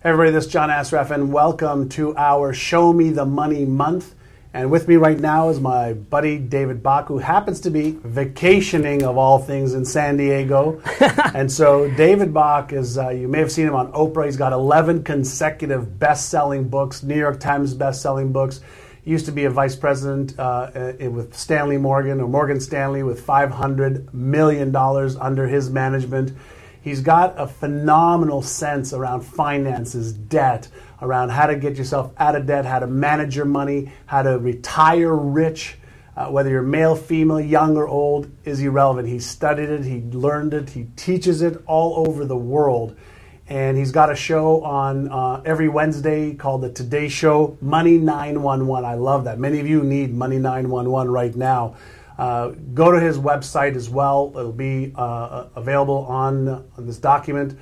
Everybody, this is John Asraf, and welcome to our Show Me the Money month. And with me right now is my buddy David Bach, who happens to be vacationing, of all things, in San Diego. And so David Bach is, you may have seen him on Oprah. He's got 11 consecutive best-selling books, New York Times best-selling books. He used to be a vice president with Stanley Morgan, or Morgan Stanley, with $500 million under his management. He's got a phenomenal sense around finances, debt, around how to get yourself out of debt, how to manage your money, how to retire rich. Whether you're male, female, young, or old is irrelevant. He studied it, he learned it, he teaches it all over the world. And he's got a show on every Wednesday called The Today Show, Money 911. I love that. Many of you need Money 911 right now. Go to his website as well. It'll be available on this document,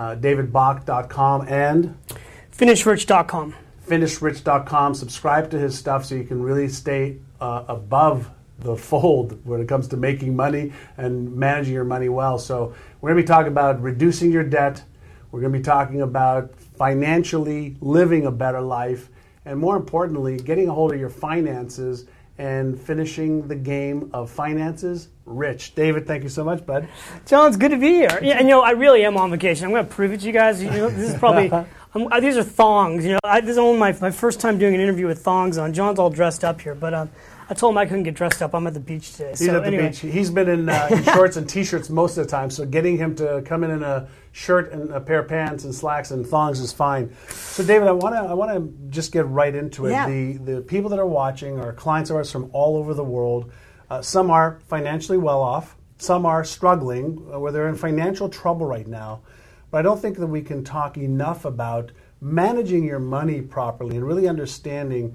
davidbach.com and finishRich.com. finishRich.com. Subscribe to his stuff so you can really stay above the fold when it comes to making money and managing your money well. So we're going to be talking about reducing your debt. We're going to be talking about financially living a better life, and more importantly, getting a hold of your finances and finishing the game of finances rich. David, thank you so much, bud. John, it's good to be here. Yeah, and I really am on vacation. I'm going to prove it to you guys. This is probably, these are thongs. This is only my first time doing an interview with thongs on. John's all dressed up here, but I told him I couldn't get dressed up. I'm at the beach today. He's at the beach. He's been in shorts and T-shirts most of the time, so getting him to come in a shirt and a pair of pants and slacks and thongs is fine. So, David, I want to just get right into it. Yeah. The people that are watching are clients of ours from all over the world. Some are financially well off. Some are struggling, where they're in financial trouble right now. But I don't think that we can talk enough about managing your money properly and really understanding,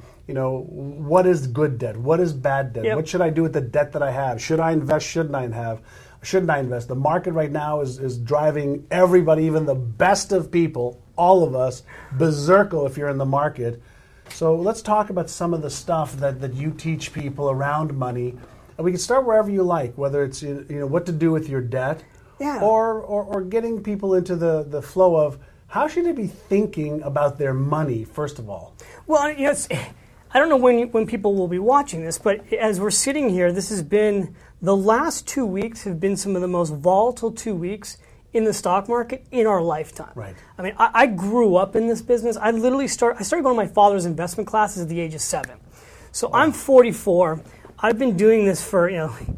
what is good debt, what is bad debt, Yep. What should I do with the debt that I have? Should I invest? Shouldn't I invest? The market right now is driving everybody, even the best of people, all of us, berserko if you're in the market. So let's talk about some of the stuff that you teach people around money. And we can start wherever you like, whether it's what to do with your debt, Yeah. or getting people into the flow of how should they be thinking about their money, first of all. Well, I don't know when people will be watching this, but as we're sitting here, the last 2 weeks have been some of the most volatile 2 weeks in the stock market in our lifetime. Right. I mean, I grew up in this business. I started going to my father's investment classes at the age of 7. So wow. I'm 44. I've been doing this for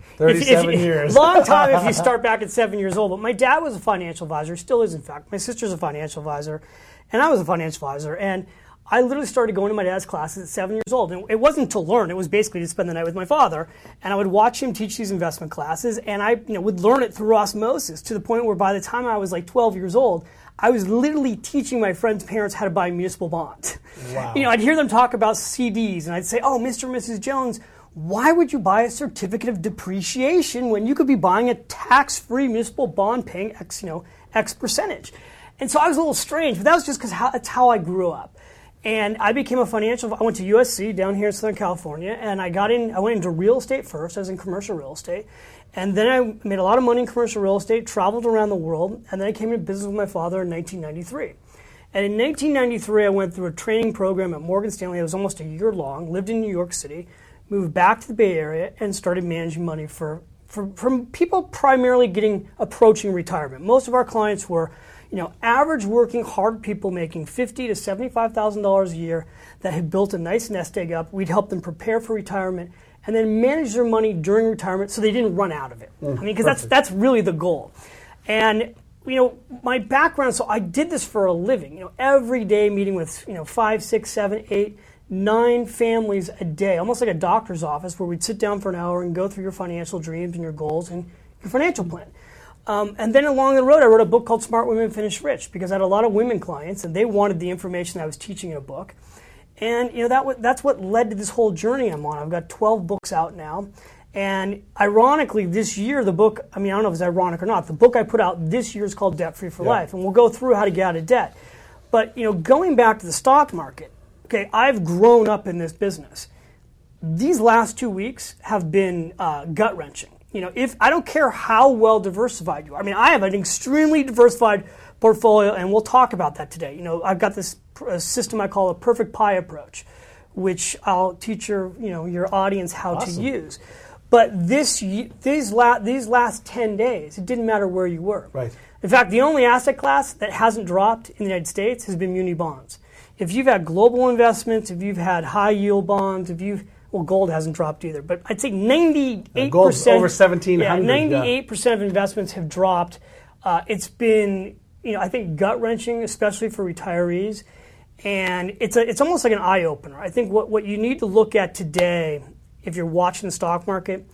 37 years. Long time if you start back at 7 years old. But my dad was a financial advisor, still is in fact. My sister's a financial advisor, and I was a financial advisor. And I literally started going to my dad's classes at 7 years old. And it wasn't to learn, it was basically to spend the night with my father. And I would watch him teach these investment classes, and I would learn it through osmosis, to the point where by the time I was like 12 years old, I was literally teaching my friends' parents how to buy municipal bonds. Wow. I'd hear them talk about CDs, and I'd say, oh, Mr. and Mrs. Jones, why would you buy a certificate of depreciation when you could be buying a tax-free municipal bond paying X percentage? And so I was a little strange, but that was just because that's how I grew up. And I became I went to USC down here in Southern California, and I went into real estate first. I was in commercial real estate. And then I made a lot of money in commercial real estate, traveled around the world, and then I came into business with my father in 1993. And in 1993, I went through a training program at Morgan Stanley. It was almost a year long, lived in New York City, moved back to the Bay Area, and started managing money from people primarily approaching retirement. Most of our clients were average working hard people making $50,000 to $75,000 a year that had built a nice nest egg up. We'd help them prepare for retirement and then manage their money during retirement so they didn't run out of it. Because that's really the goal. And my background, so I did this for a living. Every day meeting with 5, 6, 7, 8, 9 families a day, almost like a doctor's office, where we'd sit down for an hour and go through your financial dreams and your goals and your financial plan. And then along the road, I wrote a book called Smart Women Finish Rich, because I had a lot of women clients, and they wanted the information I was teaching in a book. And that's what led to this whole journey I'm on. I've got 12 books out now. And ironically, this year, the book, I don't know if it's ironic or not, the book I put out this year is called Debt Free for Life. And we'll go through how to get out of debt. But, going back to the stock market, okay, I've grown up in this business. These last 2 weeks have been gut-wrenching. If I don't care how well diversified you are. I have an extremely diversified portfolio, and we'll talk about that today. You know, I've got this system I call a perfect pie approach, which I'll teach your audience how to use. But these last 10 days, it didn't matter where you were. Right. In fact, the only asset class that hasn't dropped in the United States has been muni bonds. If you've had global investments, if you've had high yield bonds, gold hasn't dropped either, but I'd say 98%. Gold's over 1,700. Yeah, 98% of investments have dropped. It's been, I think gut-wrenching, especially for retirees, and it's almost like an eye-opener. I think what you need to look at today, if you're watching the stock market,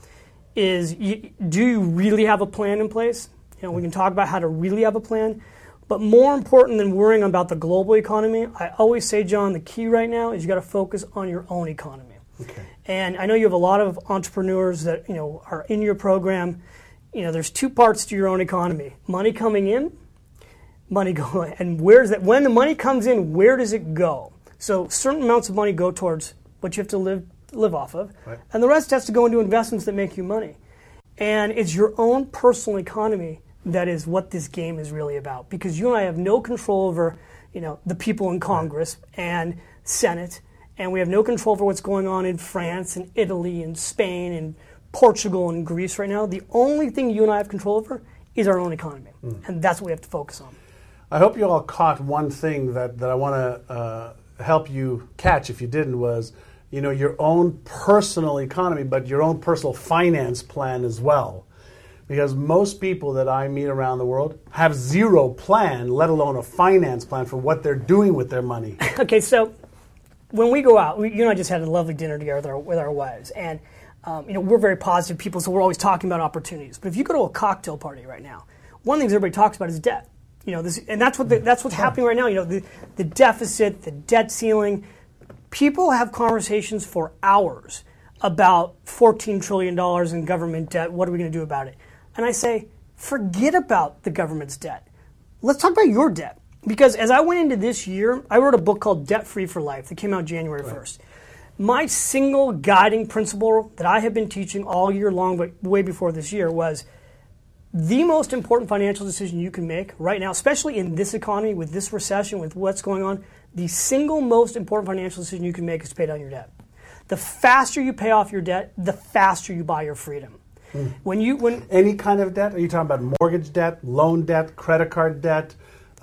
is do you really have a plan in place? We can talk about how to really have a plan, but more important than worrying about the global economy, I always say, John, the key right now is you got to focus on your own economy. Okay. And I know you have a lot of entrepreneurs that are in your program. There's two parts to your own economy: money coming in, money going. And where's that? When the money comes in, where does it go? So certain amounts of money go towards what you have to live off of, right, and the rest has to go into investments that make you money. And it's your own personal economy that is what this game is really about, because you and I have no control over the people in Congress and Senate. And we have no control over what's going on in France and Italy and Spain and Portugal and Greece right now. The only thing you and I have control over is our own economy. And that's what we have to focus on. I hope you all caught one thing that I want to help you catch, if you didn't, was your own personal economy, but your own personal finance plan as well. Because most people that I meet around the world have zero plan, let alone a finance plan for what they're doing with their money. Okay, so when we go out, you and I just had a lovely dinner together with our wives, and we're very positive people, so we're always talking about opportunities. But if you go to a cocktail party right now, one of the things everybody talks about is debt. And that's what's happening right now. The deficit, the debt ceiling. People have conversations for hours about $14 trillion in government debt. What are we going to do about it? And I say, forget about the government's debt. Let's talk about your debt. Because as I went into this year, I wrote a book called Debt Free for Life that came out January 1st. My single guiding principle that I have been teaching all year long, but way before this year, was the most important financial decision you can make right now, especially in this economy, with this recession, with what's going on, the single most important financial decision you can make is to pay down your debt. The faster you pay off your debt, the faster you buy your freedom. When any kind of debt? Are you talking about mortgage debt, loan debt, credit card debt?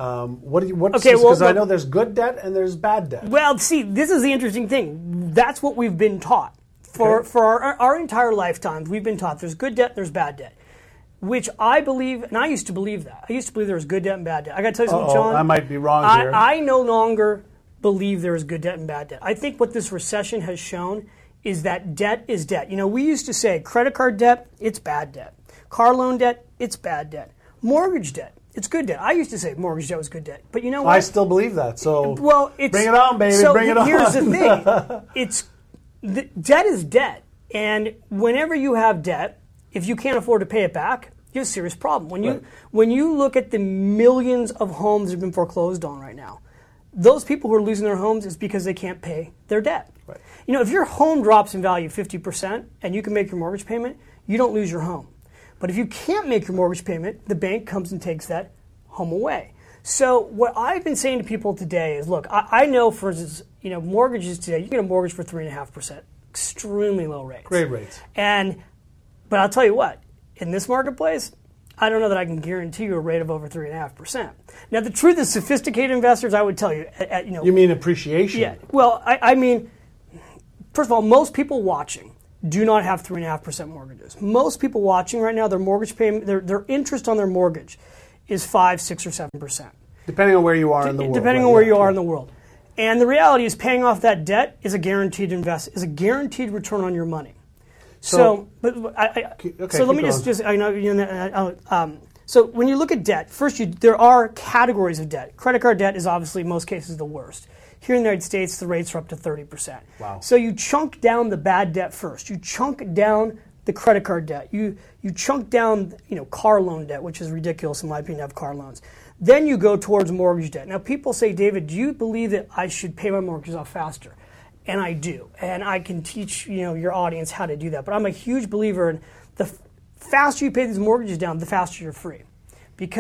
Because I know there's good debt and there's bad debt. Well, see, this is the interesting thing. That's what we've been taught. For our entire lifetimes, we've been taught there's good debt and there's bad debt, which I believe, and I used to believe that. I used to believe there was good debt and bad debt. I got to tell you something, John. I might be wrong here. I no longer believe there is good debt and bad debt. I think what this recession has shown is that debt is debt. We used to say credit card debt, it's bad debt. Car loan debt, it's bad debt. Mortgage debt, it's good debt. I used to say mortgage debt was good debt, but you know what? I still believe that. So bring it on, baby. So bring it on. Here's the thing: debt is debt, and whenever you have debt, if you can't afford to pay it back, you have a serious problem. When you look at the millions of homes that have been foreclosed on right now, those people who are losing their homes is because they can't pay their debt. Right. If your home drops in value 50% and you can make your mortgage payment, you don't lose your home. But if you can't make your mortgage payment, the bank comes and takes that home away. So what I've been saying to people today is, look, I know, for instance, mortgages today, you get a mortgage for 3.5%, extremely low rates. Great rates. But I'll tell you what, in this marketplace, I don't know that I can guarantee you a rate of over 3.5%. Now, the truth is, sophisticated investors, I would tell you, You mean appreciation? Yeah. Well, I mean, first of all, most people watching do not have 3.5% mortgages. Most people watching right now, their mortgage payment, their interest on their mortgage is 5, 6, or 7%. Depending on where you are in the world. Depending on where you are in the world. And the reality is, paying off that debt is a guaranteed return on your money. So when you look at debt, first there are categories of debt. Credit card debt is obviously in most cases the worst. Here in the United States, the rates are up to 30%. Wow. So you chunk down the bad debt first. You chunk down the credit card debt. You chunk down car loan debt, which is ridiculous in my opinion to have car loans. Then you go towards mortgage debt. Now people say, David, do you believe that I should pay my mortgages off faster? And I do. And I can teach your audience how to do that. But I'm a huge believer in the faster you pay these mortgages down, the faster you're free. Because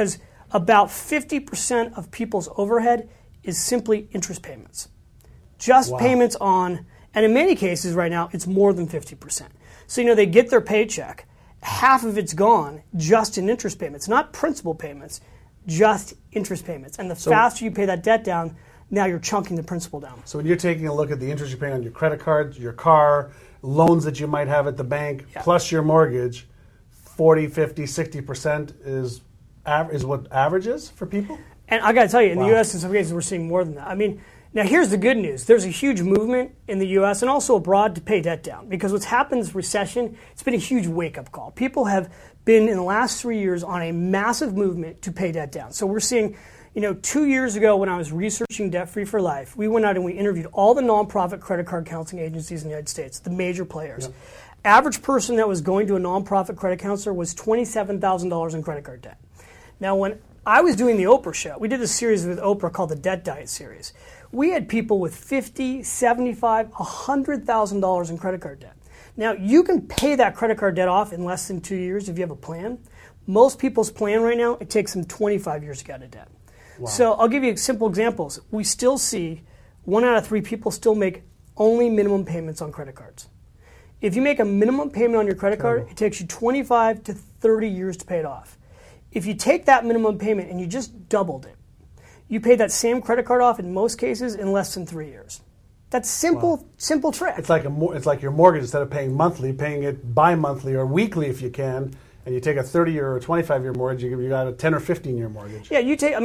about 50% of people's overhead is simply interest payments. Just payments on, and in many cases right now, it's more than 50%. So, they get their paycheck. Half of it's gone just in interest payments, not principal payments, just interest payments. And the faster you pay that debt down, now you're chunking the principal down. So when you're taking a look at the interest you're paying on your credit cards, your car, loans that you might have at the bank, plus your mortgage, 40, 50, 60% is what average is for people? And I got to tell you, in the U.S., in some cases, we're seeing more than that. I mean, now here's the good news. There's a huge movement in the U.S. and also abroad to pay debt down. Because what's happened is recession, it's been a huge wake-up call. People have been, in the last 3 years, on a massive movement to pay debt down. So we're seeing, 2 years ago when I was researching Debt Free for Life, we went out and we interviewed all the nonprofit credit card counseling agencies in the United States, the major players. Yep. Average person that was going to a nonprofit credit counselor was $27,000 in credit card debt. Now, when I was doing the Oprah show, we did a series with Oprah called the Debt Diet series. We had people with $50,000, $75,000, $100,000 in credit card debt. Now, you can pay that credit card debt off in less than 2 years if you have a plan. Most people's plan right now, it takes them 25 years to get out of debt. Wow. So I'll give you simple examples. We still see 1 out of 3 people still make only minimum payments on credit cards. If you make a minimum payment on your credit card, it takes you 25 to 30 years to pay it off. If you take that minimum payment and you just doubled it, you pay that same credit card off in most cases in less than 3 years. That's simple trick. It's like your mortgage. Instead of paying monthly, paying it bi-monthly or weekly if you can, and you take a 30-year or 25-year mortgage, you got a 10 or 15-year mortgage. Yeah,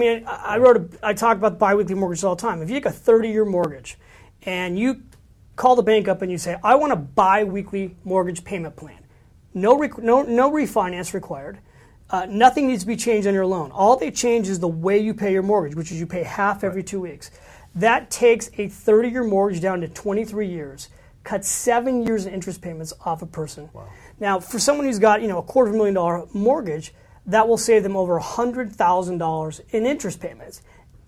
I talk about biweekly mortgages all the time. If you take a 30-year mortgage and you call the bank up and you say, I want a bi-weekly mortgage payment plan. No refinance required. Nothing needs to be changed on your loan. All they change is the way you pay your mortgage, which is you pay half every 2 weeks. That takes a 30-year mortgage down to 23 years, cuts 7 years in interest payments off a person. Wow. Now, for someone who's got a $250,000 mortgage, that will save them over $100,000 in interest payments.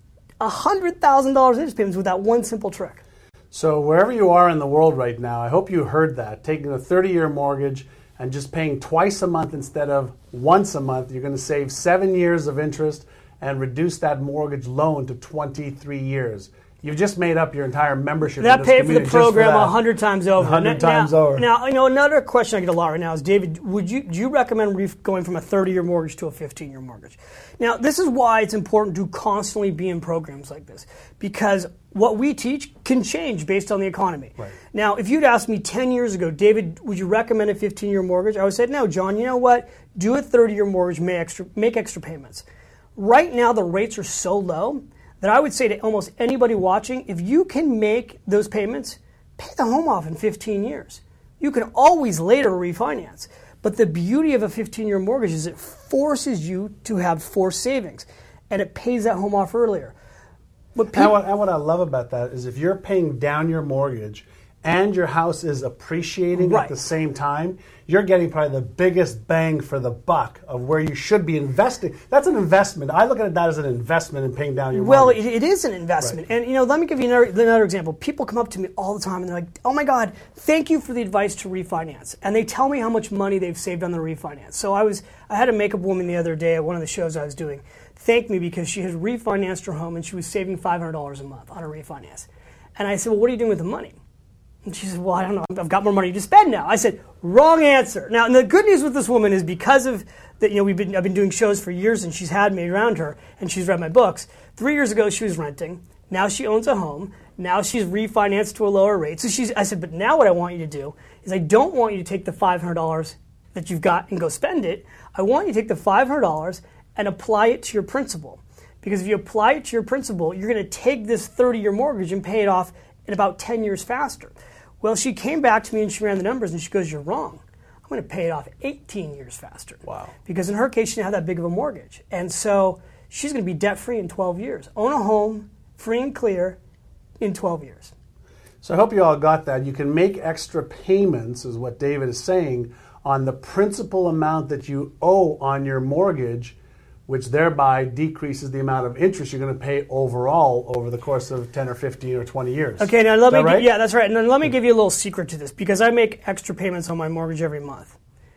$100,000 in interest payments with that one simple trick. So wherever you are in the world right now, I hope you heard that. Taking a 30-year mortgage and just paying twice a month instead of once a month, you're going to save 7 years of interest and reduce that mortgage loan to 23 years. You've just made up your entire membership. That paid for the program 100 times over. 100 times over. Now, another question I get a lot right now is, David, do you recommend going from a 30-year mortgage to a 15-year mortgage? Now, this is why it's important to constantly be in programs like this, because what we teach can change based on the economy. Right. Now, if you'd asked me 10 years ago, David, would you recommend a 15-year mortgage? I would have said, no, John, you know what? Do a 30-year mortgage, make extra payments. Right now, the rates are so low that I would say to almost anybody watching, if you can make those payments, pay the home off in 15 years. You can always later refinance. But the beauty of a 15-year mortgage is it forces you to have forced savings, and it pays that home off earlier. And what I love about that is if you're paying down your mortgage and your house is appreciating at the same time, you're getting probably the biggest bang for the buck of where you should be investing. That's an investment. I look at that as an investment in paying down your mortgage. Well, it is an investment. Right. And let me give you another example. People come up to me all the time and they're like, oh my God, thank you for the advice to refinance. And they tell me how much money they've saved on the refinance. So I had a makeup woman the other day at one of the shows I was doing thank me because she had refinanced her home and she was saving $500 a month on a refinance. And I said, well, what are you doing with the money? And she said, well, I don't know. I've got more money to spend now. I said, wrong answer. Now, and the good news with this woman is because of that, I've been doing shows for years and she's had me around her and she's read my books. 3 years ago, she was renting. Now she owns a home. Now she's refinanced to a lower rate. So I said, but now what I want you to do is I don't want you to take the $500 that you've got and go spend it. I want you to take the $500 and apply it to your principal. Because if you apply it to your principal, you're going to take this 30-year mortgage and pay it off in about 10 years faster. Well, she came back to me and she ran the numbers and she goes, you're wrong. I'm going to pay it off 18 years faster. Wow. Because in her case, she didn't have that big of a mortgage. And so she's going to be debt-free in 12 years. Own a home, free and clear, in 12 years. So I hope you all got that. You can make extra payments, is what David is saying, on the principal amount that you owe on your mortgage, which thereby decreases the amount of interest you're going to pay overall over the course of 10 or 15 or 20 years. Okay, now let me right? Yeah, that's right. And then let me give you a little secret to this, because I make extra payments on my mortgage every month.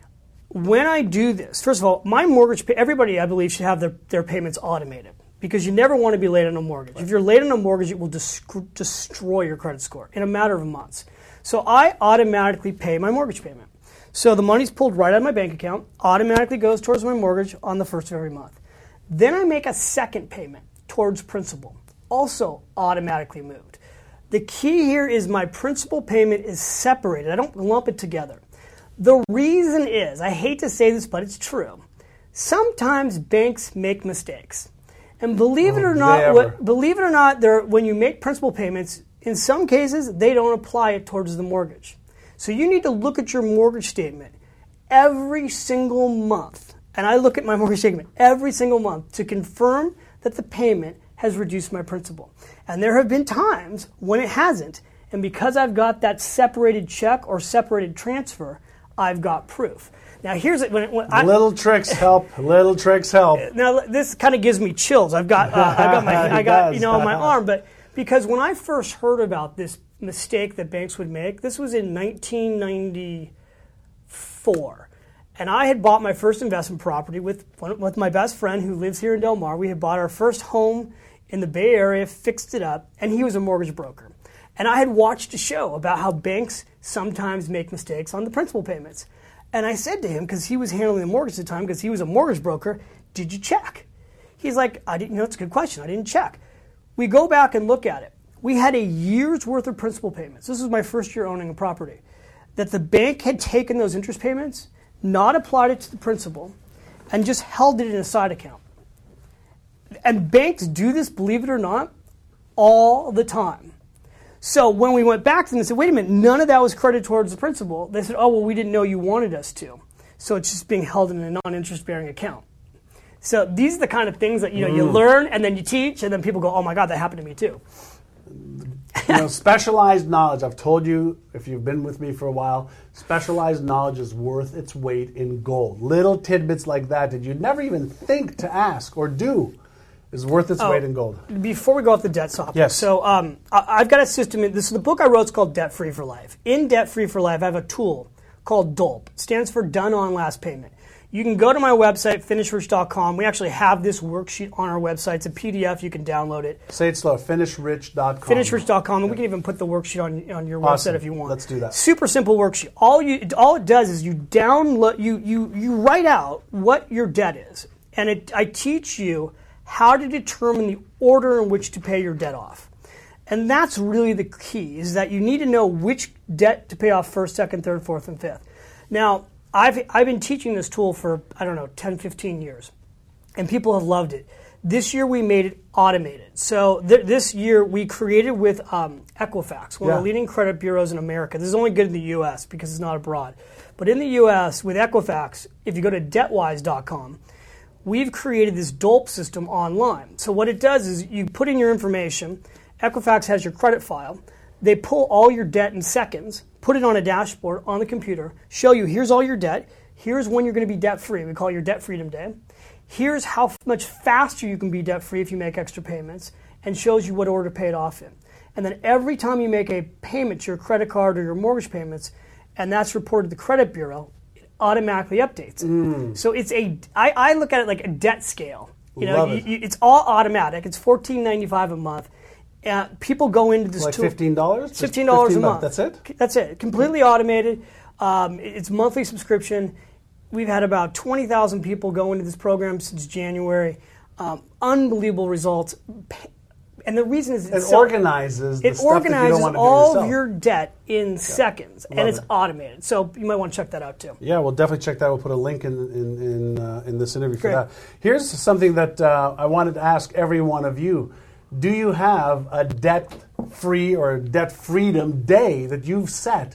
when I do this, first of all, my mortgage, everybody I believe should have their payments automated because you never want to be late on a mortgage. If you're late on a mortgage, it will destroy your credit score in a matter of months. So I automatically pay my mortgage payment. So the money's pulled right out of my bank account, automatically goes towards my mortgage on the first of every month. Then I make a second payment towards principal, also automatically moved. The key here is my principal payment is separated. I don't lump it together. The reason is, I hate to say this, but it's true. Sometimes banks make mistakes. And believe it or not, when you make principal payments, in some cases, they don't apply it towards the mortgage. So you need to look at your mortgage statement every single month. And I look at my mortgage statement every single month to confirm that the payment has reduced my principal. And there have been times when it hasn't. And because I've got that separated check or separated transfer, I've got proof. Now here's it. Little tricks help. Little tricks help. Now this kind of gives me chills. I got on my arm, but because when I first heard about this mistake that banks would make, this was in 1994, and I had bought my first investment property with my best friend who lives here in Del Mar. We had bought our first home in the Bay Area, fixed it up, and he was a mortgage broker. And I had watched a show about how banks sometimes make mistakes on the principal payments. And I said to him, because he was handling the mortgage at the time, because he was a mortgage broker, did you check? He's like, I didn't. It's a good question. I didn't check. We go back and look at it. We had a year's worth of principal payments. This was my first year owning a property. That the bank had taken those interest payments, not applied it to the principal, and just held it in a side account. And banks do this, believe it or not, all the time. So when we went back to them and said, wait a minute, none of that was credited towards the principal, they said, oh, well, we didn't know you wanted us to. So it's just being held in a non-interest bearing account. So these are the kind of things that you learn and then you teach, and then people go, oh my God, that happened to me too. Specialized knowledge. I've told you, if you've been with me for a while, specialized knowledge is worth its weight in gold. Little tidbits like that you'd never even think to ask or do is worth its weight in gold. Before we go off the debt topic, yes. So I've got a system. This is the book I wrote. It's called Debt Free for Life. In Debt Free for Life, I have a tool called DOLP. It stands for Done on Last Payment. You can go to my website, finishrich.com. We actually have this worksheet on our website. It's a PDF. You can download it. Say it slow. Finishrich.com. Finishrich.com, and we can even put the worksheet on your website if you want. Let's do that. Super simple worksheet. All it does is you download, you write out what your debt is, and I teach you how to determine the order in which to pay your debt off. And that's really the key, is that you need to know which debt to pay off first, second, third, fourth, and fifth. Now, I've been teaching this tool for, 10, 15 years, and people have loved it. This year we made it automated. So this year we created with Equifax, one of the leading credit bureaus in America. This is only good in the U.S. because it's not abroad. But in the U.S., with Equifax, if you go to debtwise.com, we've created this DOLP system online. So what it does is you put in your information, Equifax has your credit file, they pull all your debt in seconds, put it on a dashboard on the computer, show you here's all your debt, here's when you're going to be debt-free, we call it your Debt Freedom Day, here's how much faster you can be debt-free if you make extra payments, and shows you what order to pay it off in. And then every time you make a payment to your credit card or your mortgage payments, and that's reported to the credit bureau, automatically updates it. So it's I look at it like a debt scale. It's all automatic. It's $14.95 a month. People go into this tool. Like $15? $15 a month. That's it? That's it. Completely automated. It's monthly subscription. We've had about 20,000 people go into this program since January. Unbelievable results. And the reason is it organizes the stuff that you don't want to do all yourself. of your debt in seconds, and it's automated. So you might want to check that out too. Yeah, we'll definitely check that. We'll put a link in this interview for that. Here's something that I wanted to ask every one of you. Do you have a debt-free or debt freedom day that you've set?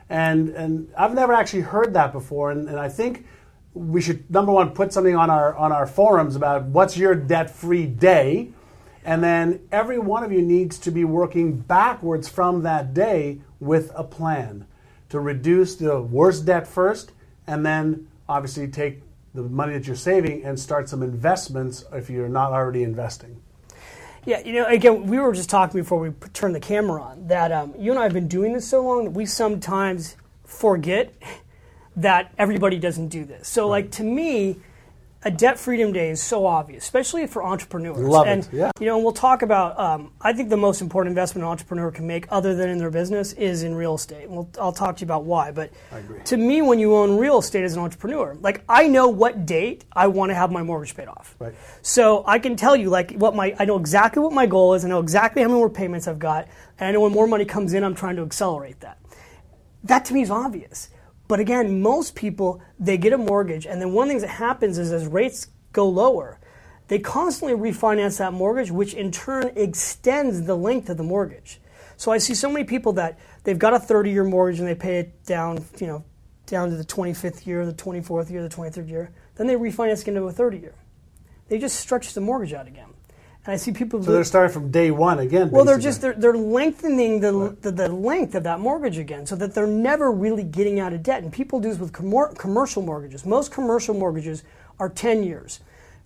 And I've never actually heard that before, and I think we should, number one, put something on our forums about what's your debt-free day. And then every one of you needs to be working backwards from that day with a plan to reduce the worst debt first, and then obviously take the money that you're saving and start some investments if you're not already investing. Yeah, again, we were just talking before we turned the camera on that you and I have been doing this so long that we sometimes forget that everybody doesn't do this. So, like, to me, a debt freedom day is so obvious, especially for entrepreneurs. Love it, yeah. You know, and we'll talk about, I think the most important investment an entrepreneur can make other than in their business is in real estate. And I'll talk to you about why. But to me, when you own real estate as an entrepreneur, like, I know what date I want to have my mortgage paid off. Right. So I can tell you, like, I know exactly what my goal is. I know exactly how many more payments I've got. And I know when more money comes in, I'm trying to accelerate that. That to me is obvious. But again, most people, they get a mortgage, and then one of the things that happens is as rates go lower, they constantly refinance that mortgage, which in turn extends the length of the mortgage. So I see so many people that they've got a 30-year mortgage and they pay it down, down to the 25th year, the 24th year, the 23rd year. Then they refinance again to a 30-year. They just stretch the mortgage out again. And I see people. So they're starting from day one again. Well, basically. they're lengthening the length of that mortgage again, so that they're never really getting out of debt. And people do this with commercial mortgages. Most commercial mortgages are 10 years.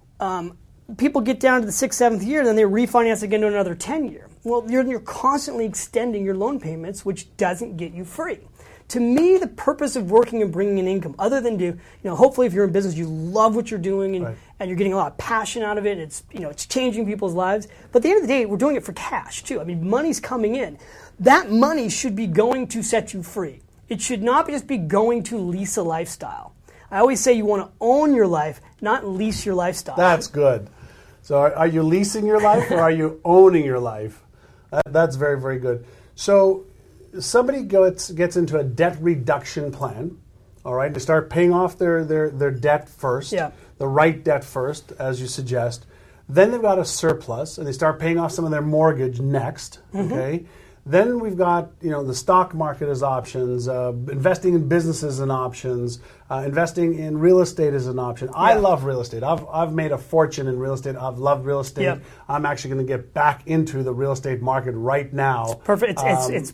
People get down to the 6th, 7th year, then they refinance again to another 10 year. Well, you're constantly extending your loan payments, which doesn't get you free. To me, the purpose of working and bringing in income, other than hopefully if you're in business, you love what you're doing and you're getting a lot of passion out of it. It's changing people's lives. But at the end of the day, we're doing it for cash too. I mean, money's coming in. That money should be going to set you free. It should not just be going to lease a lifestyle. I always say you want to own your life, not lease your lifestyle. That's good. So are you leasing your life or are you owning your life? That's very, very good. So somebody gets into a debt reduction plan, all right, to start paying off their debt first, the right debt first, as you suggest. Then they've got a surplus, and they start paying off some of their mortgage next, okay? Then we've got the stock market as options, investing in businesses as options, investing in real estate as an option. I love real estate. I've made a fortune in real estate. I've loved real estate. Yep. I'm actually going to get back into the real estate market right now. It's perfect. It's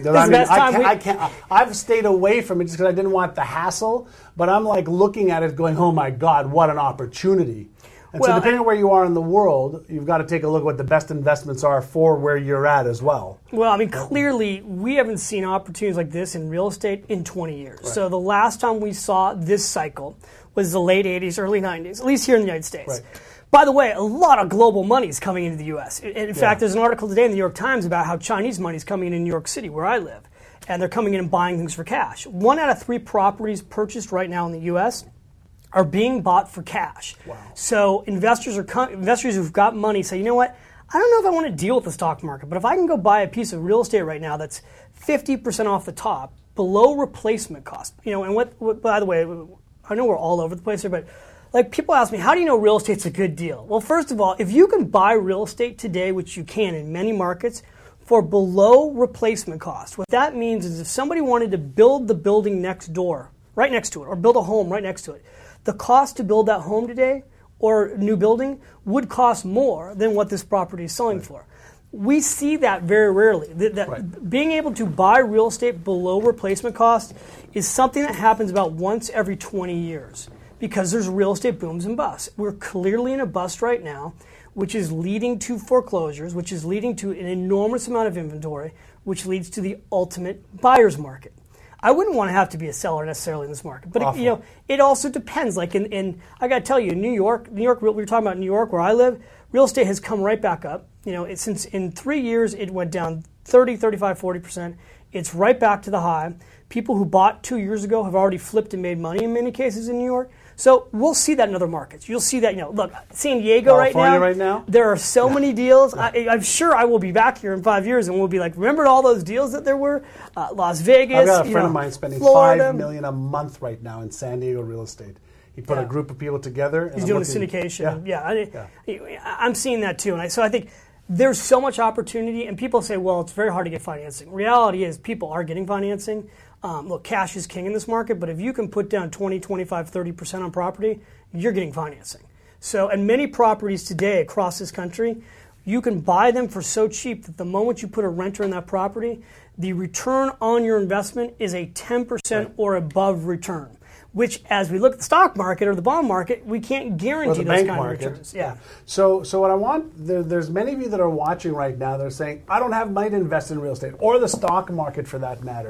I can't. I've stayed away from it just because I didn't want the hassle. But I'm like looking at it, going, "Oh my God, what an opportunity!" And so depending on where you are in the world, you've got to take a look at what the best investments are for where you're at as well. Well, I mean, clearly, we haven't seen opportunities like this in real estate in 20 years. Right. So the last time we saw this cycle was the late 80s, early 90s, at least here in the United States. Right. By the way, a lot of global money is coming into the U.S. In fact, there's an article today in the New York Times about how Chinese money is coming in New York City, where I live, and they're coming in and buying things for cash. 1 out of 3 properties purchased right now in the U.S. are being bought for cash. Wow. So investors who've got money say, you know what, I don't know if I want to deal with the stock market, but if I can go buy a piece of real estate right now that's 50% off the top, below replacement cost. And what by the way, I know we're all over the place here, but like people ask me, how do you know real estate's a good deal? Well, first of all, if you can buy real estate today, which you can in many markets, for below replacement cost, what that means is if somebody wanted to build the building next door, right next to it, or build a home right next to it, the cost to build that home today or new building would cost more than what this property is selling for. We see that very rarely. Being able to buy real estate below replacement cost is something that happens about once every 20 years because there's real estate booms and busts. We're clearly in a bust right now, which is leading to foreclosures, which is leading to an enormous amount of inventory, which leads to the ultimate buyer's market. I wouldn't want to have to be a seller necessarily in this market, but it also depends. Like in I got to tell you, New York. We were talking about New York, where I live. Real estate has come right back up. Since in 3 years it went down 30, 35, 40%. It's right back to the high. People who bought 2 years ago have already flipped and made money in many cases in New York. So we'll see that in other markets. You'll see that, look, San Diego right now, there are so many deals. I'm sure I will be back here in 5 years and we'll be like, remember all those deals that there were? Las Vegas, I've got a friend of mine spending Florida. $5 million a month right now in San Diego real estate. He put a group of people together. And He's doing a syndication. I'm seeing that too. And so I think there's so much opportunity, and people say, well, it's very hard to get financing. Reality is people are getting financing. Look, cash is king in this market, but if you can put down 20, 25, 30% on property, you're getting financing. So, and many properties today across this country, you can buy them for so cheap that the moment you put a renter in that property, the return on your investment is a 10% or above return, which as we look at the stock market or the bond market, we can't guarantee those kind of returns. Yeah. So what I want, there's many of you that are watching right now that are saying, I don't have money to invest in real estate or the stock market for that matter.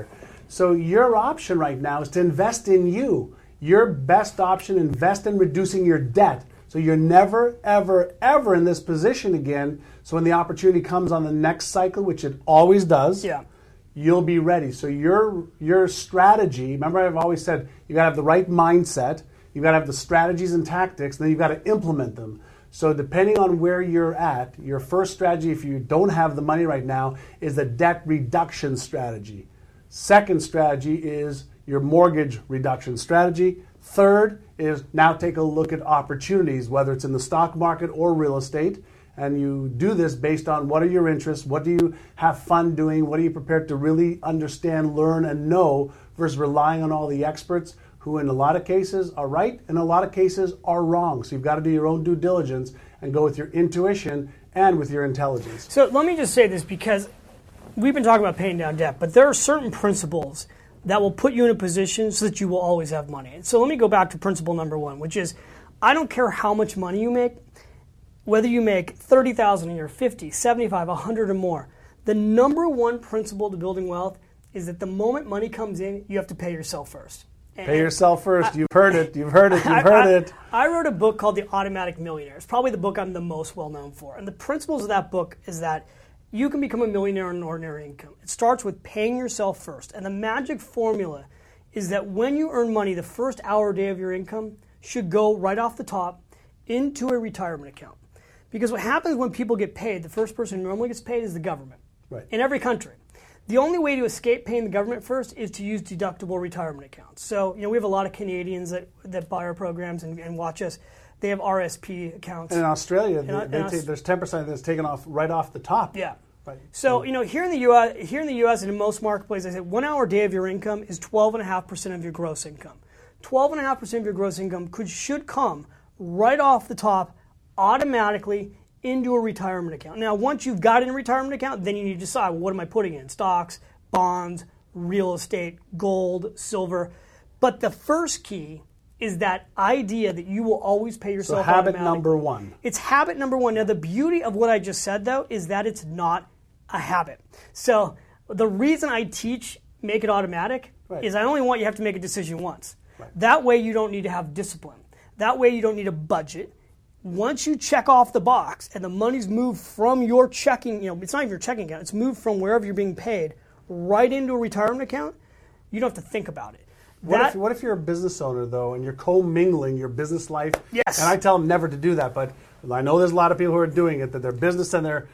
So your option right now is to invest in you. Your best option, invest in reducing your debt. So you're never, ever, ever in this position again. So when the opportunity comes on the next cycle, which it always does, you'll be ready. So your strategy, remember I've always said, you got to have the right mindset, you got to have the strategies and tactics, and then you've got to implement them. So depending on where you're at, your first strategy, if you don't have the money right now, is the debt reduction strategy. Second strategy is your mortgage reduction strategy. Third is now take a look at opportunities, whether it's in the stock market or real estate. And you do this based on what are your interests, what do you have fun doing, what are you prepared to really understand, learn, and know, versus relying on all the experts who in a lot of cases are right and in a lot of cases are wrong. So you've got to do your own due diligence and go with your intuition and with your intelligence. So let me just say this, because we've been talking about paying down debt, but there are certain principles that will put you in a position so that you will always have money. And so let me go back to principle number one, which is I don't care how much money you make, whether you make $30,000 a year, 50, 75, 100 or more. The number one principle to building wealth is that the moment money comes in, you have to pay yourself first. Pay yourself first. You've heard it. You've heard it. You've heard it. I wrote a book called The Automatic Millionaire. It's probably the book I'm the most well known for. And the principles of that book is that you can become a millionaire on an ordinary income. It starts with paying yourself first. And the magic formula is that when you earn money, the first hour or day of your income should go right off the top into a retirement account. Because what happens when people get paid, the first person who normally gets paid is the government. Right. In every country. The only way to escape paying the government first is to use deductible retirement accounts. So, we have a lot of Canadians that buy our programs and watch us. They have RSP accounts. And in Australia, there's 10% that's taken off right off the top. Yeah. Right. So, here in the U.S. and in most marketplaces, I say 1 hour a day of your income is 12.5% of your gross income. 12.5% of your gross income should come right off the top automatically into a retirement account. Now, once you've got it in a retirement account, then you need to decide, well, what am I putting in? Stocks, bonds, real estate, gold, silver. But the first key is that idea that you will always pay yourself automatically. So habit number one. It's habit number one. Now, the beauty of what I just said, though, is that it's not a habit. So the reason I teach make it automatic is I only want you to have to make a decision once. Right. That way you don't need to have discipline. That way you don't need a budget. Once you check off the box and the money's moved from your checking, it's not even your checking account, it's moved from wherever you're being paid right into a retirement account, you don't have to think about it. What if you're a business owner, though, and you're commingling your business life? Yes. And I tell them never to do that, but I know there's a lot of people who are doing it, that their business and their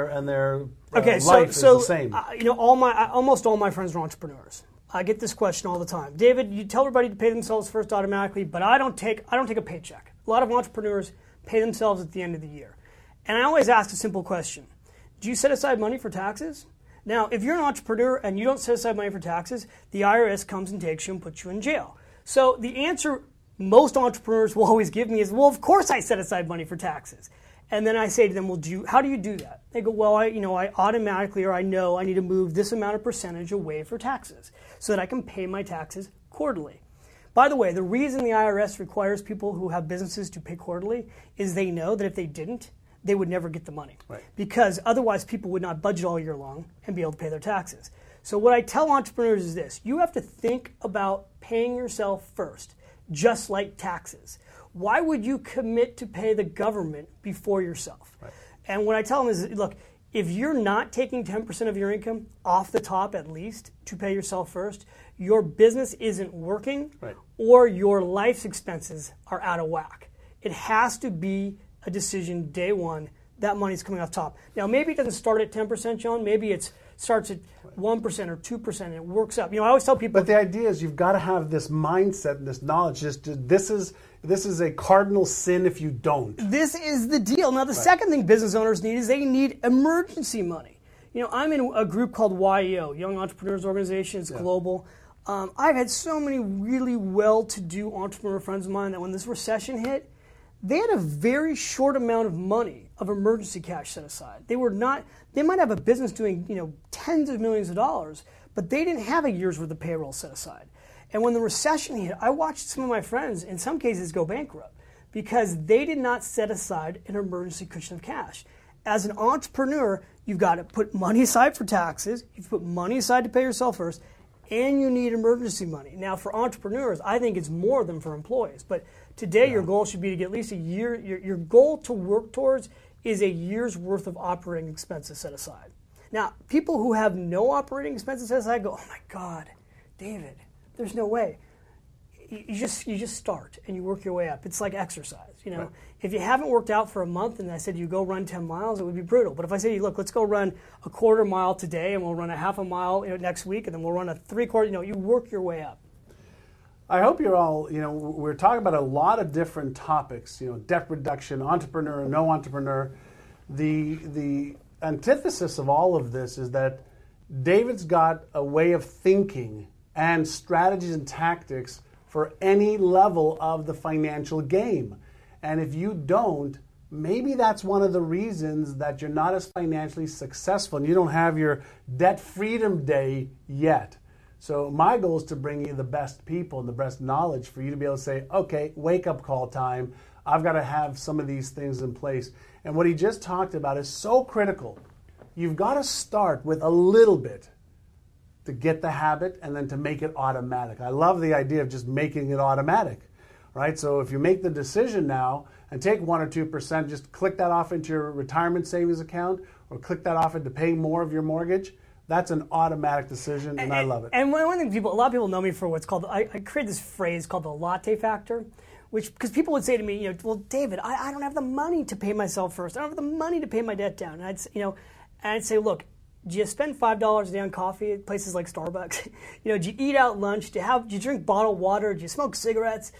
life is the same. Almost all my friends are entrepreneurs. I get this question all the time. David, you tell everybody to pay themselves first automatically, but I don't take a paycheck. A lot of entrepreneurs pay themselves at the end of the year. And I always ask a simple question. Do you set aside money for taxes? Now, if you're an entrepreneur and you don't set aside money for taxes, the IRS comes and takes you and puts you in jail. So the answer most entrepreneurs will always give me is, well, of course I set aside money for taxes. And then I say to them, well, how do you do that? They go, well, I automatically, or I know I need to move this amount of percentage away for taxes so that I can pay my taxes quarterly. By the way, the reason the IRS requires people who have businesses to pay quarterly is they know that if they didn't, they would never get the money. Right. Because otherwise people would not budget all year long and be able to pay their taxes. So what I tell entrepreneurs is this: you have to think about paying yourself first, just like taxes. Why would you commit to pay the government before yourself? Right. And what I tell them is, look, if you're not taking 10% of your income off the top at least to pay yourself first, your business isn't working, right, or your life's expenses are out of whack. It has to be a decision day one. That money's coming off top. Now, maybe it doesn't start at 10%, John. Maybe it starts at 1% or 2%, and it works up. I always tell people. But the idea is you've got to have this mindset and this knowledge. This is a cardinal sin if you don't. This is the deal. Now, the second thing business owners need is they need emergency money. I'm in a group called YEO, Young Entrepreneurs Organization. It's global. I've had so many really well-to-do entrepreneur friends of mine that when this recession hit, they had a very short amount of money of emergency cash set aside. They might have a business doing, tens of millions of dollars, but they didn't have a year's worth of payroll set aside. And when the recession hit, I watched some of my friends, in some cases, go bankrupt because they did not set aside an emergency cushion of cash. As an entrepreneur, you've got to put money aside for taxes, you've put money aside to pay yourself first, and you need emergency money. Now, for entrepreneurs, I think it's more than for employees. But today, your goal should be to get at least a year. Your goal to work towards is a year's worth of operating expenses set aside. Now, people who have no operating expenses set aside go, oh my God, David, there's no way. You just start and you work your way up. It's like exercise, you know. Right. If you haven't worked out for a month and I said you go run 10 miles, it would be brutal. But if I say, look, let's go run a quarter mile today and we'll run a half a mile next week and then we'll run a 3/4, you work your way up. I hope you're all, we're talking about a lot of different topics, debt reduction, entrepreneur, no entrepreneur. The antithesis of all of this is that David's got a way of thinking and strategies and tactics for any level of the financial game. And if you don't, maybe that's one of the reasons that you're not as financially successful and you don't have your debt freedom day yet. So my goal is to bring you the best people and the best knowledge for you to be able to say, okay, wake up call time. I've got to have some of these things in place. And what he just talked about is so critical. You've got to start with a little bit to get the habit and then to make it automatic. I love the idea of just making it automatic, right? So if you make the decision now and take 1 or 2%, just click that off into your retirement savings account or click that off into paying more of your mortgage. That's an automatic decision, and I love it. And one thing a lot of people know me for what's called, I created this phrase called the latte factor, which, because people would say to me, well, David, I don't have the money to pay myself first. I don't have the money to pay my debt down. And I'd say, look, do you spend $5 a day on coffee at places like Starbucks? Do you eat out lunch? Do you drink bottled water? Do you smoke cigarettes?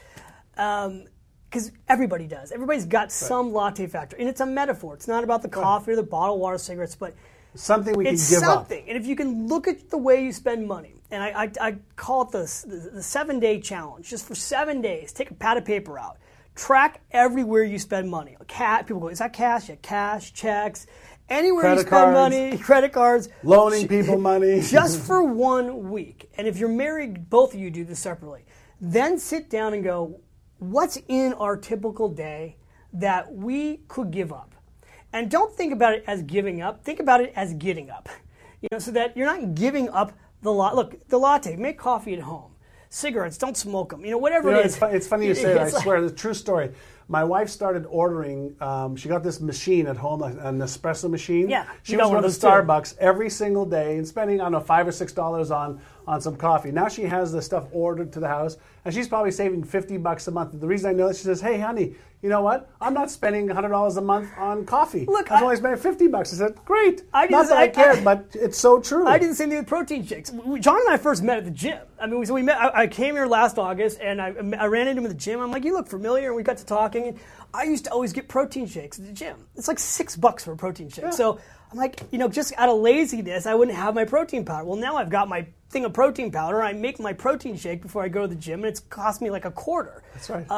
Because everybody does. Everybody's got some latte factor. And it's a metaphor. It's not about the coffee or the bottled water cigarettes, but something we can give up. It's something. And if you can look at the way you spend money, and I call it the 7-day challenge. Just for 7 days, take a pad of paper out. Track everywhere you spend money. People go, is that cash? Yeah, cash, checks. Anywhere credit you spend cards, money, credit cards. Loaning people money. Just for 1 week. And if you're married, both of you do this separately. Then sit down and go, what's in our typical day that we could give up? And don't think about it as giving up. Think about it as getting up. So that you're not giving up the latte. Make coffee at home. Cigarettes, don't smoke them. Whatever it is. It's funny you say that. I swear, it's a true story. My wife started ordering, she got this machine at home, an espresso machine. Yeah. She was going to Starbucks every single day and spending, $5 or $6 on some coffee. Now she has the stuff ordered to the house, and she's probably saving $50 a month. The reason I know that, she says, hey, honey, you know what? I'm not spending $100 a month on coffee. Look, I'm only spending $50. I said, great. Not that I cared, but it's so true. I did the same thing with protein shakes. John and I first met at the gym. So we met. I came here last August, and I ran into him at the gym. I'm like, you look familiar, and we got to talking. And I used to always get protein shakes at the gym. It's like $6 for a protein shake. Yeah. So I'm like, just out of laziness, I wouldn't have my protein powder. Well, now I've got my thing of protein powder. I make my protein shake before I go to the gym, and it's cost me like $0.25. That's right.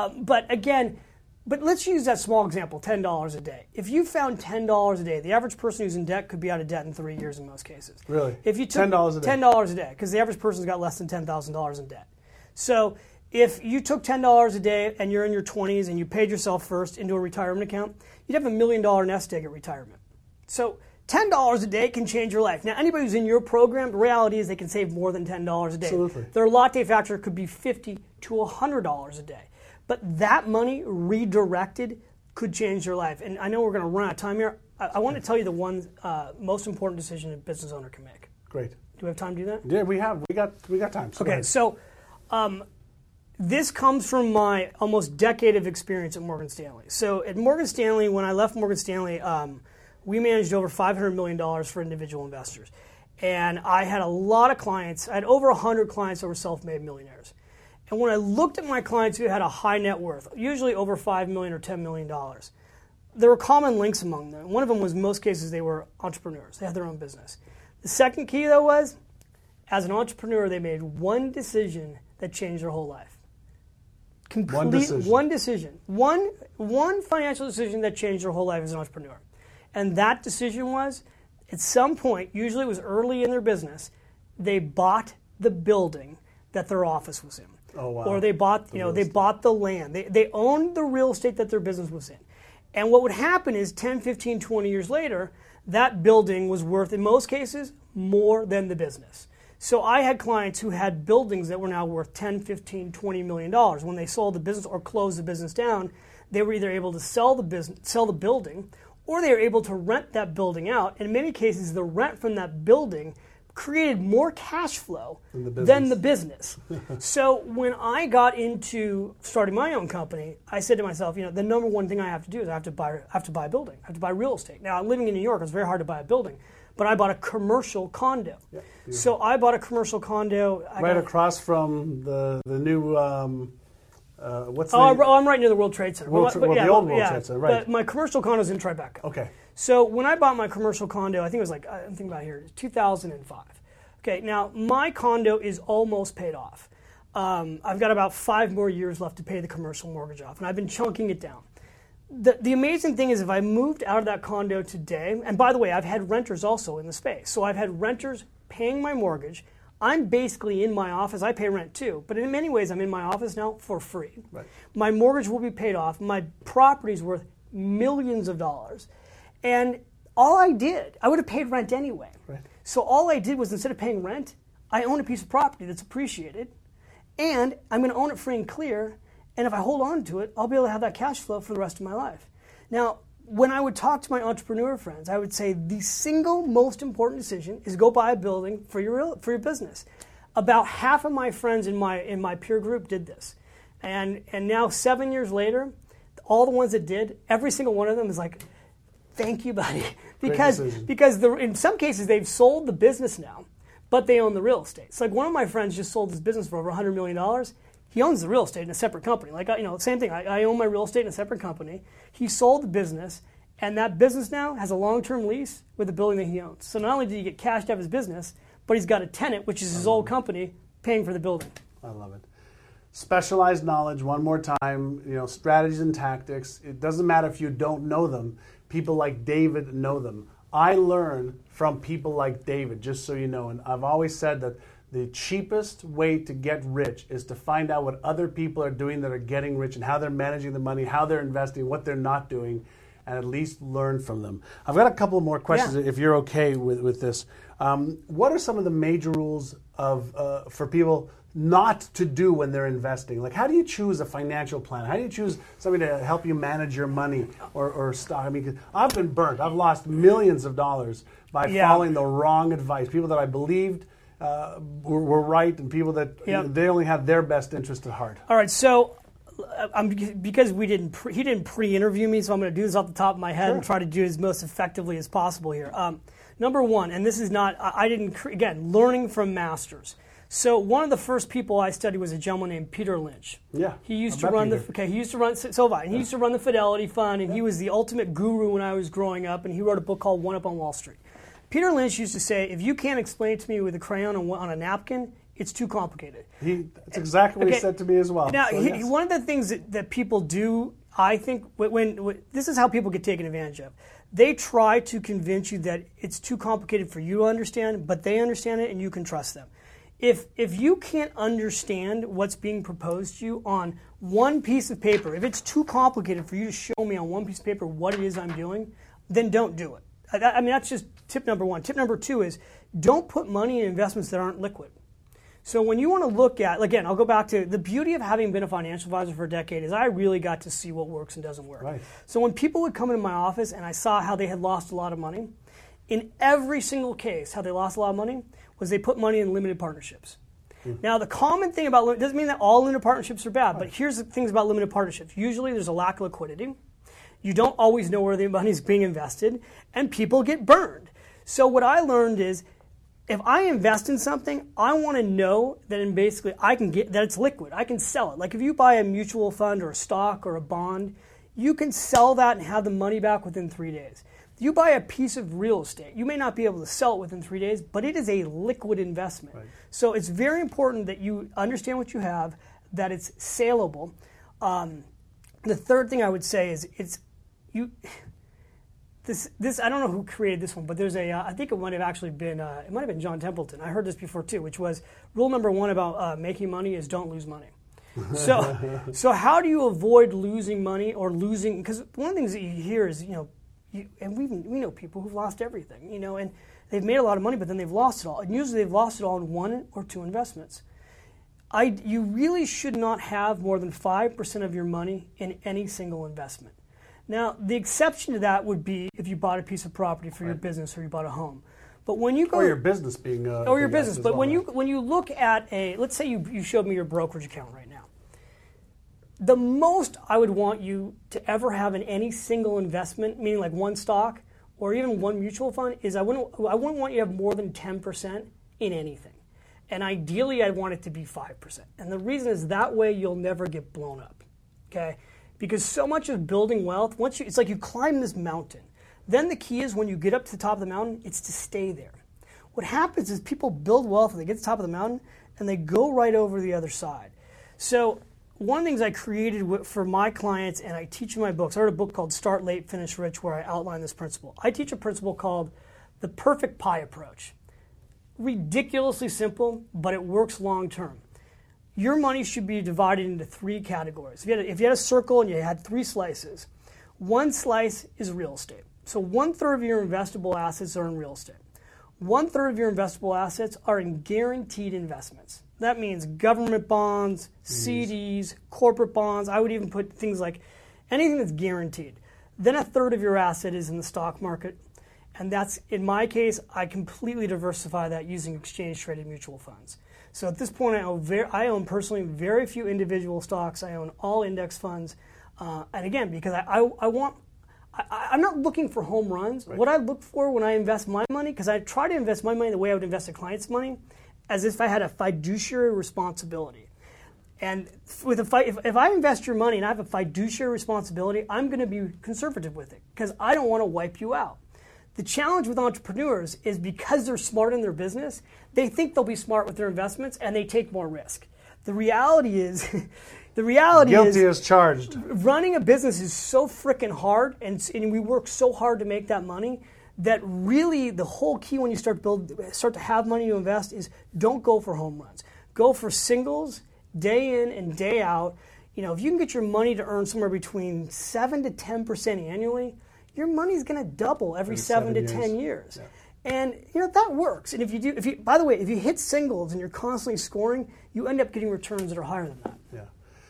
But let's use that small example, $10 a day. If you found $10 a day, the average person who's in debt could be out of debt in 3 years in most cases. Really? If you took $10 a day. $10 a day, because the average person's got less than $10,000 in debt. So if you took $10 a day and you're in your 20s and you paid yourself first into a retirement account, you'd have $1 million nest egg at retirement. So $10 a day can change your life. Now, anybody who's in your program, the reality is they can save more than $10 a day. Absolutely. Their latte factor could be $50 to $100 a day. But that money redirected could change your life. And I know we're going to run out of time here. I want to tell you the one most important decision a business owner can make. Great. Do we have time to do that? Yeah, we have. We got time. So okay, so this comes from my almost decade of experience at Morgan Stanley. So at Morgan Stanley, when I left Morgan Stanley, we managed over $500 million for individual investors. And I had a lot of clients. I had over 100 clients that were self-made millionaires. And when I looked at my clients who had a high net worth, usually over $5 million or $10 million, there were common links among them. One of them was, in most cases, they were entrepreneurs. They had their own business. The second key, though, was, as an entrepreneur, they made one decision that changed their whole life. One decision. One financial decision that changed their whole life as an entrepreneur. And that decision was, at some point, usually it was early in their business, they bought the building that their office was in. Oh, wow. Or they bought, they bought the land. They owned the real estate that their business was in. And what would happen is 10, 15, 20 years later, that building was worth, in most cases, more than the business. So I had clients who had buildings that were now worth 10, 15, 20 million dollars. When they sold the business or closed the business down, they were either able to sell the building, or they were able to rent that building out. In many cases, the rent from that building created more cash flow than the business. So when I got into starting my own company, I said to myself, the number one thing I have to do is I have to buy a building. I have to buy real estate. Now, living in New York, it's very hard to buy a building, but I bought a commercial condo. Yeah, so I bought a commercial condo. Right across from the new, what's the name? I'm right near the World Trade Center. The old World Trade Center, right. But my commercial condo is in Tribeca. Okay. So when I bought my commercial condo, I think it was I'm thinking about here, 2005. Okay, now my condo is almost paid off. I've got about 5 more years left to pay the commercial mortgage off, and I've been chunking it down. The amazing thing is if I moved out of that condo today, and by the way, I've had renters also in the space. So I've had renters paying my mortgage. I'm basically in my office. I pay rent too, but in many ways I'm in my office now for free. Right. My mortgage will be paid off. My property's worth millions of dollars. And all I did, I would have paid rent anyway. Right. So all I did was instead of paying rent, I own a piece of property that's appreciated, and I'm going to own it free and clear, and if I hold on to it, I'll be able to have that cash flow for the rest of my life. Now, when I would talk to my entrepreneur friends, I would say the single most important decision is go buy a building for your business. About half of my friends in my peer group did this. And now 7 years later, all the ones that did, every single one of them is like, thank you, buddy. Because in some cases they've sold the business now, but they own the real estate. It's like one of my friends just sold his business for over $100 million. He owns the real estate in a separate company. Same thing. I own my real estate in a separate company. He sold the business, and that business now has a long-term lease with the building that he owns. So not only did he get cashed out of his business, but he's got a tenant, which is his old company, paying for the building. I love it. Specialized knowledge, one more time, strategies and tactics. It doesn't matter if you don't know them. People like David know them. I learn from people like David, just so you know. And I've always said that the cheapest way to get rich is to find out what other people are doing that are getting rich and how they're managing the money, how they're investing, what they're not doing, and at least learn from them. I've got a couple more questions, if you're okay with this. What are some of the major rules for people not to do when they're investing? Like, how do you choose a financial plan? How do you choose somebody to help you manage your money or stock? I mean, I've been burnt. I've lost millions of dollars by following the wrong advice. People that I believed were right, and people that they only have their best interest at heart. All right, so because he didn't pre-interview me, so I'm going to do this off the top of my head and try to do it as most effectively as possible here. Number one, and this is not, again, learning from masters. So one of the first people I studied was a gentleman named Peter Lynch. Yeah, he used to run the Fidelity Fund, and he was the ultimate guru when I was growing up. And he wrote a book called One Up on Wall Street. Peter Lynch used to say, "If you can't explain it to me with a crayon on a napkin, it's too complicated." That's exactly what he said to me as well. Now, one of the things that people do, I think, when this is how people get taken advantage of. They try to convince you that it's too complicated for you to understand, but they understand it, and you can trust them. If you can't understand what's being proposed to you on one piece of paper, if it's too complicated for you to show me on one piece of paper what it is I'm doing, then don't do it. I mean, that's just tip number one. Tip number two is don't put money in investments that aren't liquid. So when you want to look at, again, I'll go back to the beauty of having been a financial advisor for a decade is I really got to see what works and doesn't work. Right. So when people would come into my office and I saw how they had lost a lot of money, in every single case, how they lost a lot of money was they put money in limited partnerships. Now, the common thing about doesn't mean that all limited partnerships are bad, but here's the things about limited partnerships. Usually there's a lack of liquidity. You don't always know where the money is being invested, and people get burned. So what I learned is if I invest in something, I want to know that I can get that it's liquid. I can sell it. Like if you buy a mutual fund or a stock or a bond, you can sell that and have the money back within 3 days. You buy a piece of real estate, you may not be able to sell it within 3 days, but it is a liquid investment. Right. So it's very important that you understand what you have, that it's saleable. The third thing I would say is this I don't know who created this one, but there's I think it might have been John Templeton. I heard this before too, which was rule number one about making money is don't lose money. So how do you avoid losing money or losing? Because one of the things that you hear is and we know people who've lost everything, and they've made a lot of money, but then they've lost it all. And usually they've lost it all in 1 or 2 investments. You really should not have more than 5% of your money in any single investment. Now, the exception to that would be if you bought a piece of property for your business or you bought a home. But when you go, or your business being or your business, but well, when you look at let's say you showed me your brokerage account right now. The most I would want you to ever have in any single investment, meaning like one stock or even one mutual fund, is I wouldn't want you to have more than 10% in anything. And ideally, I'd want it to be 5%. And the reason is that way you'll never get blown up, okay? Because so much of building wealth, it's like you climb this mountain. Then the key is when you get up to the top of the mountain, it's to stay there. What happens is people build wealth and they get to the top of the mountain and they go right over the other side. So one of the things I created for my clients, and I teach in my books, I wrote a book called Start Late, Finish Rich, where I outline this principle. I teach a principle called the perfect pie approach. Ridiculously simple, but it works long term. Your money should be divided into 3 categories. If you had a circle and you had 3 slices, one slice is real estate. So 1/3 of your investable assets are in real estate. 1/3 of your investable assets are in guaranteed investments. That means government bonds, CDs, corporate bonds. I would even put things like anything that's guaranteed. Then 1/3 of your asset is in the stock market. And that's, in my case, I completely diversify that using exchange-traded mutual funds. So at this point, I own personally very few individual stocks. I own all index funds. And again, because I'm not looking for home runs. Right. What I look for when I invest my money, because I try to invest my money the way I would invest a client's money, as if I had a fiduciary responsibility. And if I invest your money and I have a fiduciary responsibility, I'm going to be conservative with it because I don't want to wipe you out. The challenge with entrepreneurs is because they're smart in their business, they think they'll be smart with their investments and they take more risk. The reality is, guilty as charged. Running a business is so freaking hard, and we work so hard to make that money that really the whole key when you start to have money to invest is don't go for home runs. Go for singles, day in and day out. If you can get your money to earn somewhere between 7 to 10% annually, your money's going to double every 7 to 10 years. Yeah. And that works. And if you hit singles and you're constantly scoring, you end up getting returns that are higher than that. Yeah.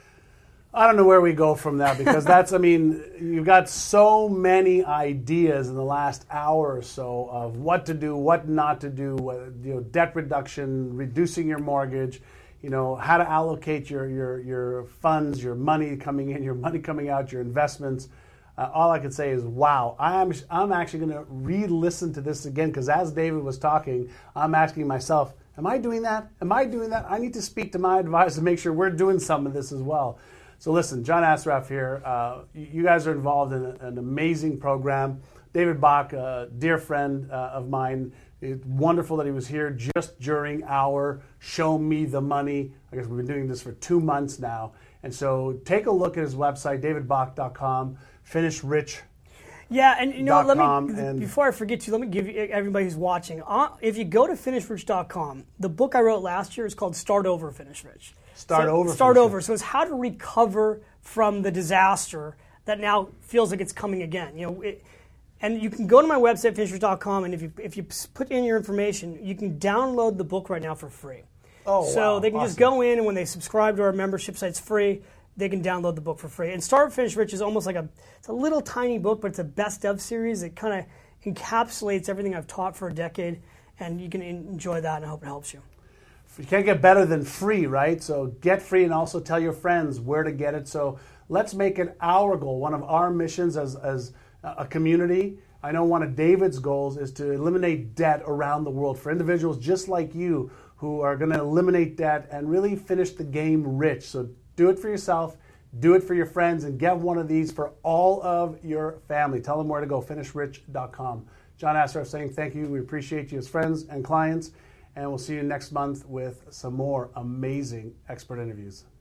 I don't know where we go from that because you've got so many ideas in the last hour or so of what to do, what not to do, debt reduction, reducing your mortgage, how to allocate your funds, your money coming in, your money coming out, your investments. All I can say is, wow, I'm actually going to re-listen to this again because as David was talking, I'm asking myself, am I doing that? Am I doing that? I need to speak to my advisor to make sure we're doing some of this as well. So listen, John Assaraf here. You guys are involved in an amazing program. David Bach, a dear friend of mine. It's wonderful that he was here just during our Show Me the Money. I guess we've been doing this for 2 months now. And so take a look at his website, davidbach.com. Finish Rich. Yeah, and before I forget let me give you everybody who's watching. If you go to finishrich.com, the book I wrote last year is called Start Over, Finish Rich. Start over. So it's how to recover from the disaster that now feels like it's coming again. And you can go to my website, finishrich.com, and if you put in your information, you can download the book right now for free. Oh, so wow. They can just go in, and when they subscribe to our membership site, it's free. They can download the book for free. And Start, Finish Rich is almost like it's a little tiny book, but it's a best of series. It kind of encapsulates everything I've taught for a decade, and you can enjoy that, and I hope it helps you. You can't get better than free, right? So get free and also tell your friends where to get it. So let's make it our goal, one of our missions as a community. I know one of David's goals is to eliminate debt around the world for individuals just like you who are going to eliminate debt and really finish the game rich. So do it for yourself, do it for your friends, and get one of these for all of your family. Tell them where to go, finishrich.com. John Assaraf saying thank you. We appreciate you as friends and clients, and we'll see you next month with some more amazing expert interviews.